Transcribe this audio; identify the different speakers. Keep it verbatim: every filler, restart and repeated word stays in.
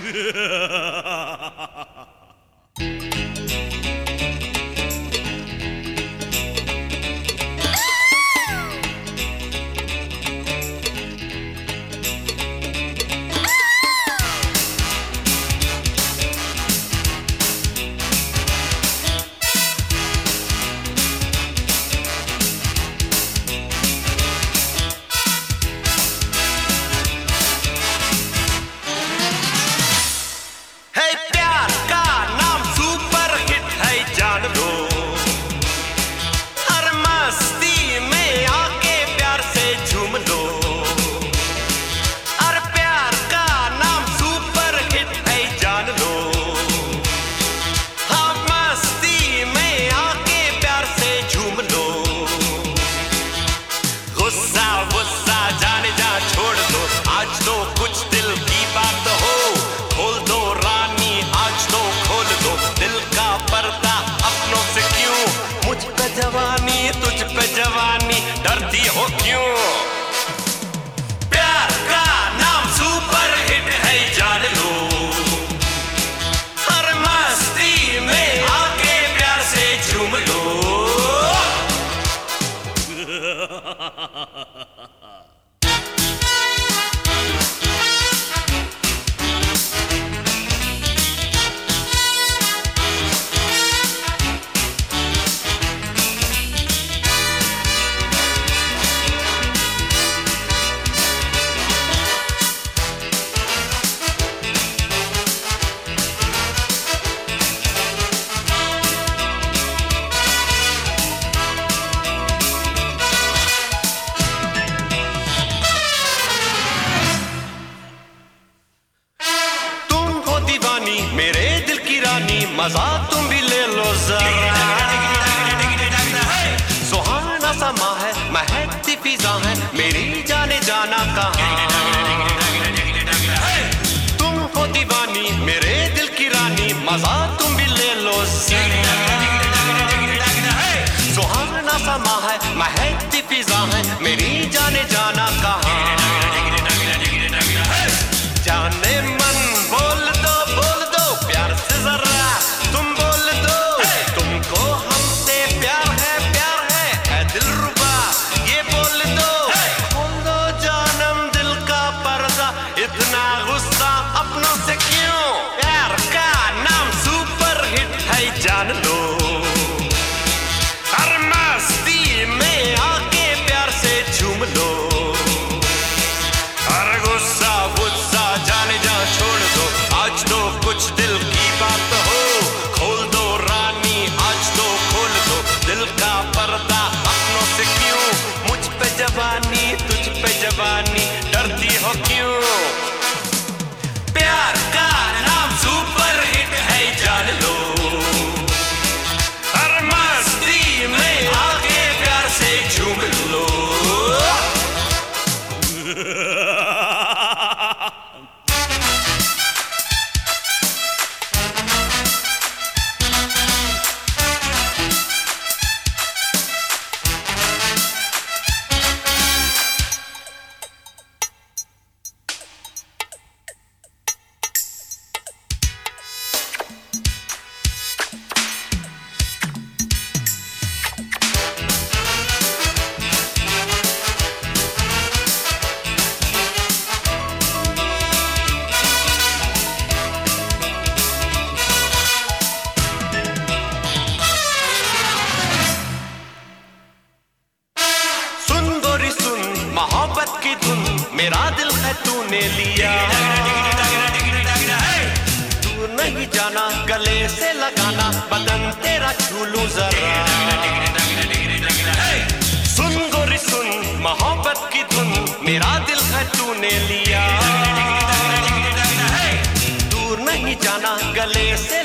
Speaker 1: जवानी तुझ पे जवानी डरती हो क्यों? प्यार का नाम सुपर हिट है जान लो, हर मस्ती में आके प्यार से झूम लो। मेरे दिल की रानी मजा तुम भी ले लो जरा, सुहाना समा है महकती फिजा है मेरी जाने जाना कहाँ। तुम हो दीवानी मेरे दिल की रानी मजा तुम भी ले लो जरा, सुहाना समा है महकती फिजा है मेरी जाने जाना कहाँ। जाने मन बोल दो बोल दो प्यार से जरा तुम बोल दो, तुमको हमसे प्यार है प्यार है है दिलरुबा ये बोल दो। खोल दो जानम दिल का पर्दा इतना गुस्सा अपनों से क्यों? प्यार का नाम सुपर हिट है जान लो, हर मस्ती में आके प्यार से झूम लो। हर गुस्सा गुस्सा जाने जा छोड़ दो, आज तो कुछ दिल की बात हो। खोल दो रानी आज तो खोल दो दिल का पर्दा अपनों से क्यों? मुझ पे जवानी तुझ पे जवानी डरती हो क्यों? प्यार का नाम सुपर हिट है जान लो, हर मस्ती में आके प्यार से झूम लो। मोहब्बत की धुन मेरा दिल है तूने लिया, तू नहीं जाना गले से लगाना बदन तेरा छू लूं जरा। सुन गोरी सुन मोहब्बत की धुन मेरा दिल है तूने लिया, दूर नहीं जाना गले से